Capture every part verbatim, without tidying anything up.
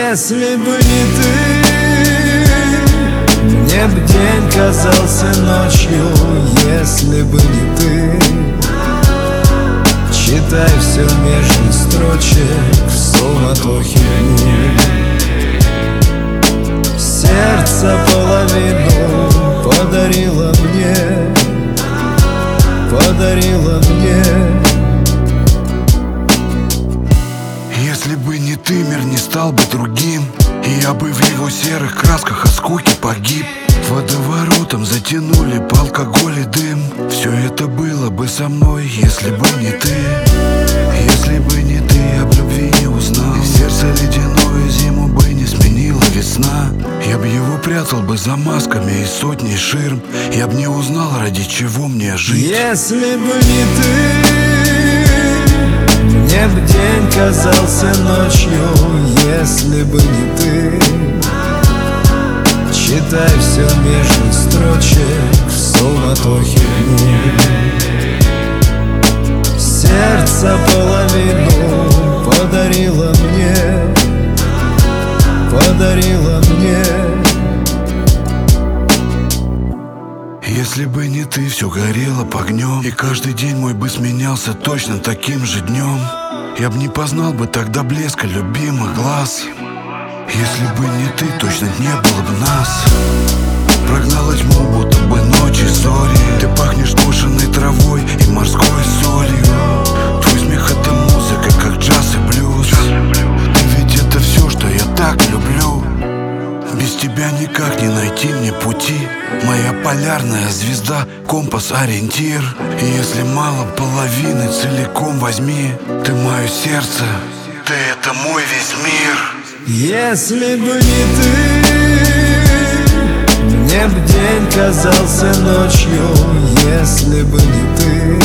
Если бы не ты, мне б день казался ночью. Если бы не ты, читай все между строчек в суматохе дней. Сердце половину подарила мне, подарила мне. Если бы не ты, мир не стал бы другим, и я бы в его серых красках от скуки погиб. Водоворотом затянули по алкоголь и дым. Все это было бы со мной, если бы не ты. Если бы не ты, я б любви не узнал. Сердце ледяное зиму бы не сменила весна. Я б его прятал бы за масками и сотней ширм. Я б не узнал, ради чего мне жить. Если бы не ты, мне б день казался ночью. Если бы не ты, читай все между строчек в суматохе дней. Сердце половину подарила мне, подарила мне. Если бы не ты, все горело б огнем, и каждый день мой бы сменялся точно таким же днем. Я бы не познал бы тогда блеска любимых глаз. Если бы не ты, точно не было бы нас. Прогнала тьму, будто бы ночи зори. Ты пахнешь кошенной травой и морской солью. Твой смех — это музыка, как джаз и блюз. Ты ведь это все, что я так люблю. Без тебя никак не найти мне пути. Моя полярная звезда, компас, ориентир. И если мало половины, целиком возьми. Ты мое сердце, ты — это мой весь мир. Если бы не ты, мне б день казался ночью. Если бы не ты,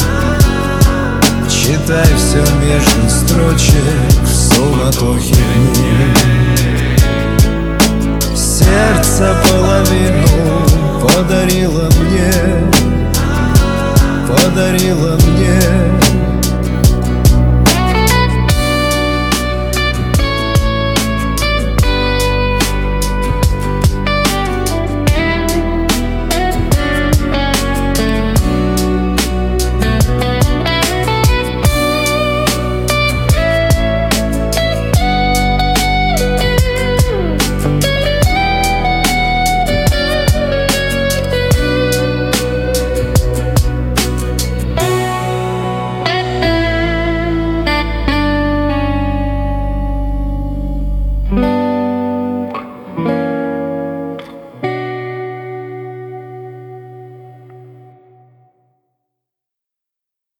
читай все между строчек в суматохе дней. Сердце половину подарила мне, подарила мне.